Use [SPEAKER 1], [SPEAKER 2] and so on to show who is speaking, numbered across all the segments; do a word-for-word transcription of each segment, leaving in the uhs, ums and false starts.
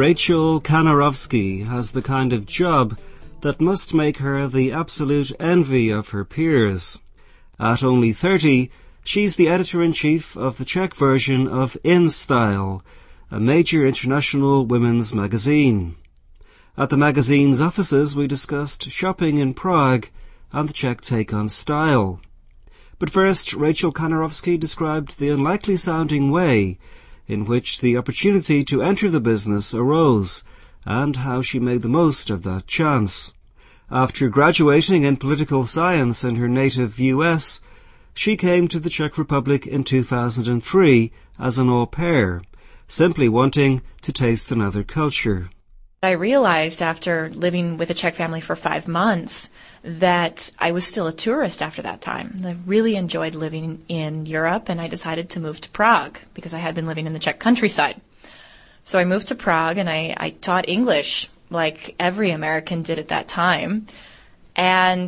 [SPEAKER 1] Rachel Kanarowski has the kind of job that must make her the absolute envy of her peers. At only thirty, she's the editor-in-chief of the Czech version of InStyle, a major international women's magazine. At the magazine's offices, we discussed shopping in Prague and the Czech take on style. But first, Rachel Kanarowski described the unlikely-sounding way in which the opportunity to enter the business arose, and how she made the most of that chance. After graduating in political science in her native U S, she came to the Czech Republic in two thousand three as an au pair, simply wanting to taste another culture.
[SPEAKER 2] I realized after living with a Czech family for five months that I was still a tourist after that time. I really enjoyed living in Europe, and I decided to move to Prague because I had been living in the Czech countryside. So I moved to Prague, and I, I taught English like every American did at that time. And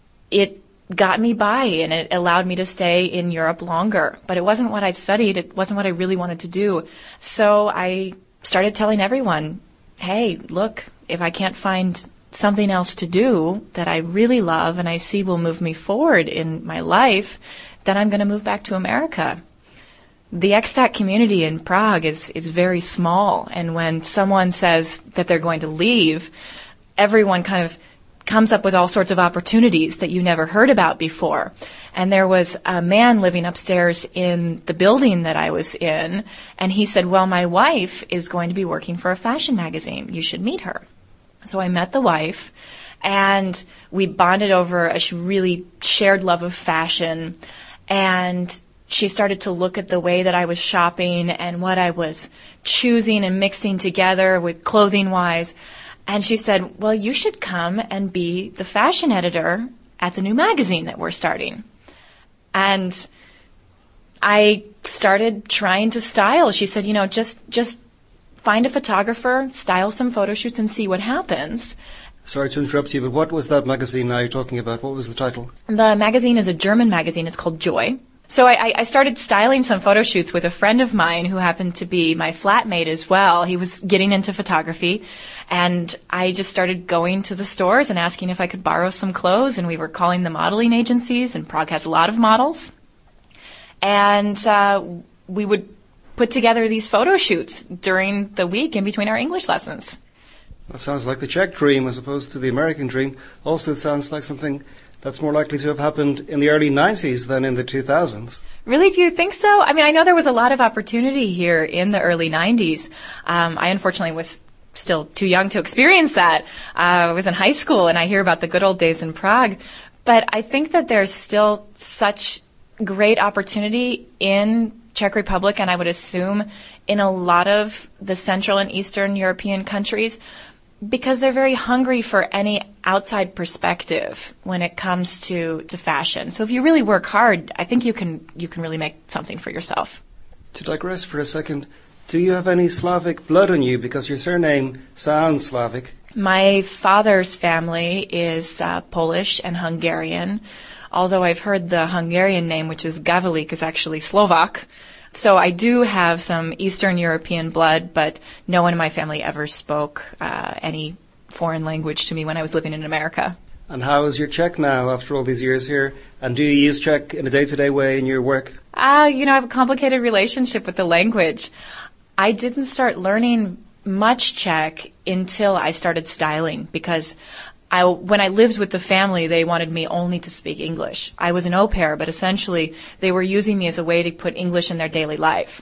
[SPEAKER 2] it got me by, and it allowed me to stay in Europe longer. But it wasn't what I studied. It wasn't what I really wanted to do. So I started telling everyone, hey, look, if I can't find something else to do that I really love and I see will move me forward in my life, then I'm going to move back to America. The expat community in Prague is, is very small, and when someone says that they're going to leave, everyone kind of comes up with all sorts of opportunities that you never heard about before. And there was a man living upstairs in the building that I was in, and he said, well, my wife is going to be working for a fashion magazine. You should meet her. So I met the wife, and we bonded over a really shared love of fashion, and she started to look at the way that I was shopping and what I was choosing and mixing together with clothing-wise. And she said, well, you should come and be the fashion editor at the new magazine that we're starting. And I started trying to style. She said, you know, just just find a photographer, style some photo shoots, and see what happens.
[SPEAKER 1] Sorry to interrupt you, but what was that magazine now you're talking about? What was the title?
[SPEAKER 2] The magazine is a German magazine. It's called Joy. So I, I started styling some photo shoots with a friend of mine who happened to be my flatmate as well. He was getting into photography, and I just started going to the stores and asking if I could borrow some clothes, and we were calling the modeling agencies, and Prague has a lot of models. And uh, we would put together these photo shoots during the week in between our English lessons.
[SPEAKER 1] That sounds like the Czech dream as opposed to the American dream. Also, it sounds like something that's more likely to have happened in the early nineties than in the two thousands.
[SPEAKER 2] Really? Do you think so? I mean, I know there was a lot of opportunity here in the early nineties. Um, I unfortunately was still too young to experience that. Uh, I was in high school, and I hear about the good old days in Prague. But I think that there's still such great opportunity in Czech Republic, and I would assume in a lot of the Central and Eastern European countries, because they're very hungry for any outside perspective when it comes to, to fashion. So if you really work hard, I think you can you can really make something for yourself.
[SPEAKER 1] To digress for a second, do you have any Slavic blood in you? Because your surname sounds Slavic.
[SPEAKER 2] My father's family is uh, Polish and Hungarian, although I've heard the Hungarian name, which is Gavalik, is actually Slovak. So I do have some Eastern European blood, but no one in my family ever spoke uh, any foreign language to me when I was living in America.
[SPEAKER 1] And how is your Czech now after all these years here? And do you use Czech in a day-to-day way in your work?
[SPEAKER 2] Uh, you know, I have a complicated relationship with the language. I didn't start learning much Czech until I started styling, because I, when I lived with the family, they wanted me only to speak English. I was an au pair, but essentially they were using me as a way to put English in their daily life.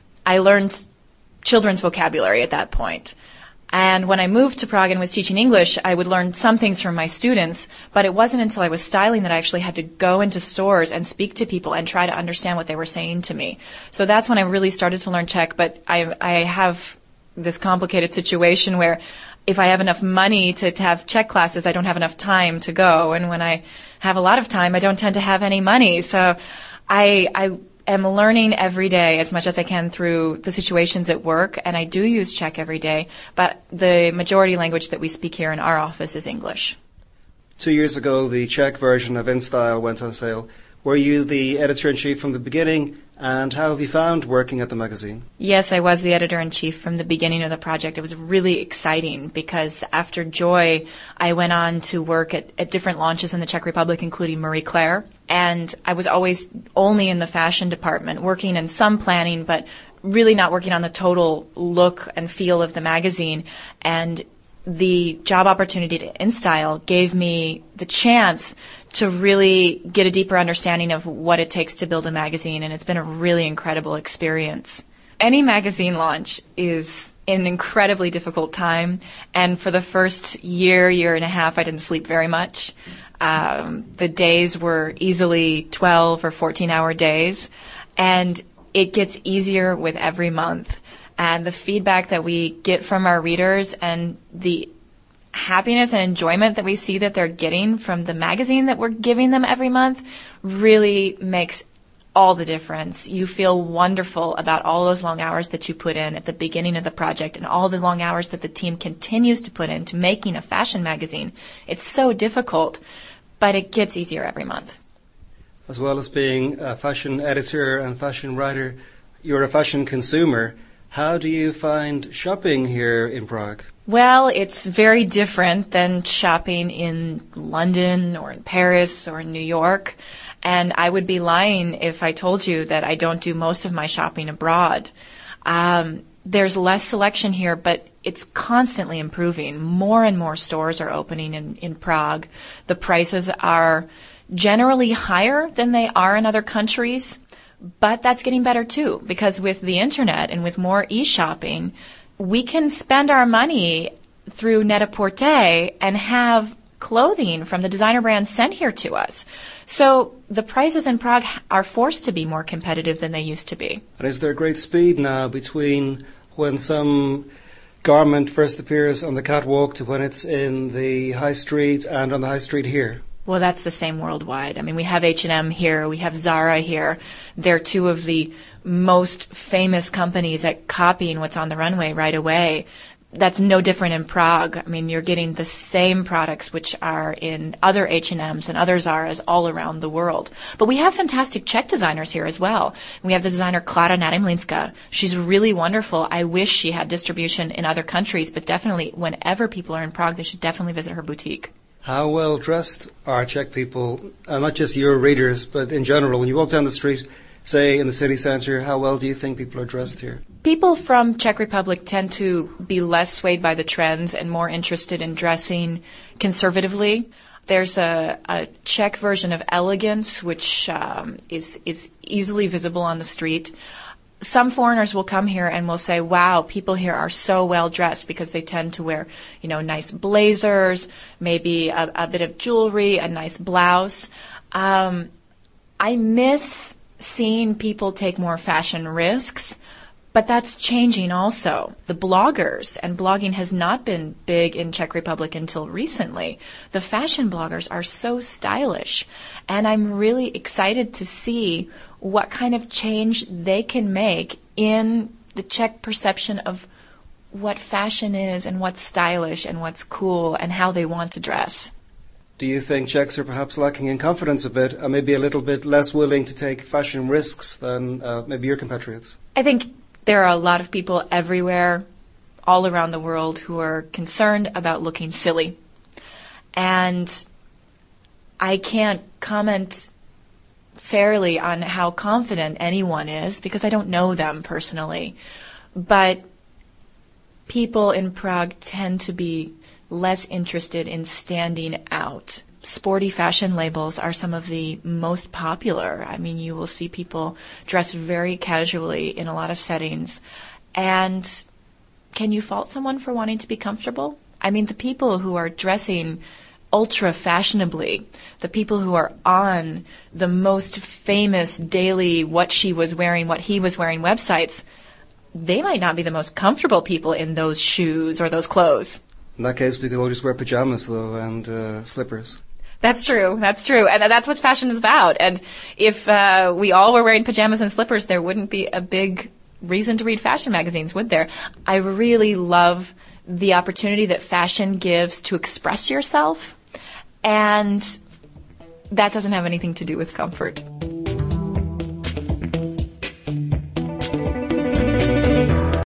[SPEAKER 2] I learned children's vocabulary at that point. And when I moved to Prague and was teaching English, I would learn some things from my students, but it wasn't until I was styling that I actually had to go into stores and speak to people and try to understand what they were saying to me. So that's when I really started to learn Czech, but I, I have this complicated situation where if I have enough money to, to have Czech classes, I don't have enough time to go. And when I have a lot of time, I don't tend to have any money. So I, I am learning every day as much as I can through the situations at work. And I do use Czech every day, but the majority language that we speak here in our office is English.
[SPEAKER 1] Two years ago, the Czech version of InStyle went on sale. Were you the editor-in-chief from the beginning? And how have you found working at the magazine?
[SPEAKER 2] Yes, I was the editor-in-chief from the beginning of the project. It was really exciting because after Joy, I went on to work at, at different launches in the Czech Republic, including Marie Claire. And I was always only in the fashion department, working in some planning, but really not working on the total look and feel of the magazine. And the job opportunity to InStyle gave me the chance to really get a deeper understanding of what it takes to build a magazine, and it's been a really incredible experience. Any magazine launch is an incredibly difficult time, and for the first year, year and a half, I didn't sleep very much. Um, the days were easily twelve or fourteen hour days, and it gets easier with every month. And the feedback that we get from our readers and the happiness and enjoyment that we see that they're getting from the magazine that we're giving them every month really makes all the difference. You feel wonderful about all those long hours that you put in at the beginning of the project and all the long hours that the team continues to put into making a fashion magazine. It's so difficult, but it gets easier every month.
[SPEAKER 1] As well as being a fashion editor and fashion writer, you're a fashion consumer. How do you find shopping here in Prague?
[SPEAKER 2] Well, it's very different than shopping in London or in Paris or in New York. And I would be lying if I told you that I don't do most of my shopping abroad. Um, there's less selection here, but it's constantly improving. More and more stores are opening in, in Prague. The prices are generally higher than they are in other countries. But that's getting better too, because with the internet and with more e-shopping, we can spend our money through Net-a-Porter and have clothing from the designer brands sent here to us. So the prices in Prague are forced to be more competitive than they used to be.
[SPEAKER 1] And is there great speed now between when some garment first appears on the catwalk to when it's in the high street and on the high street here?
[SPEAKER 2] Well, that's the same worldwide. I mean, we have H and M here, we have Zara here. They're two of the most famous companies at copying what's on the runway right away. That's no different in Prague. I mean, you're getting the same products which are in other H and M's and other Zaras all around the world. But we have fantastic Czech designers here as well. We have the designer Klára Nadimlínska. She's really wonderful. I wish she had distribution in other countries, but definitely whenever people are in Prague, they should definitely visit her boutique.
[SPEAKER 1] How well dressed are Czech people, uh, not just your readers, but in general? When you walk down the street, say in the city centre, how well do you think people are dressed here?
[SPEAKER 2] People from Czech Republic tend to be less swayed by the trends and more interested in dressing conservatively. There's a, a Czech version of elegance, which um, is, is easily visible on the street. Some foreigners will come here and will say, wow, people here are so well dressed, because they tend to wear, you know, nice blazers, maybe a, a bit of jewelry, a nice blouse. Um, I miss seeing people take more fashion risks, but that's changing also. The bloggers, and blogging has not been big in Czech Republic until recently. The fashion bloggers are so stylish, and I'm really excited to see what kind of change they can make in the Czech perception of what fashion is and what's stylish and what's cool and how they want to dress.
[SPEAKER 1] Do you think Czechs are perhaps lacking in confidence a bit, and maybe a little bit less willing to take fashion risks than uh, maybe your compatriots?
[SPEAKER 2] I think there are a lot of people everywhere, all around the world, who are concerned about looking silly. And I can't comment fairly on how confident anyone is, because I don't know them personally. But people in Prague tend to be less interested in standing out. Sporty fashion labels are some of the most popular. I mean, you will see people dressed very casually in a lot of settings. And can you fault someone for wanting to be comfortable? I mean, the people who are dressing ultra fashionably, the people who are on the most famous daily what she was wearing, what he was wearing websites, they might not be the most comfortable people in those shoes or those clothes.
[SPEAKER 1] In that case, we could all just wear pajamas, though, and uh, slippers.
[SPEAKER 2] That's true. That's true. And that's what fashion is about. And if uh, we all were wearing pajamas and slippers, there wouldn't be a big reason to read fashion magazines, would there? I really love the opportunity that fashion gives to express yourself. And that doesn't have anything to do with comfort.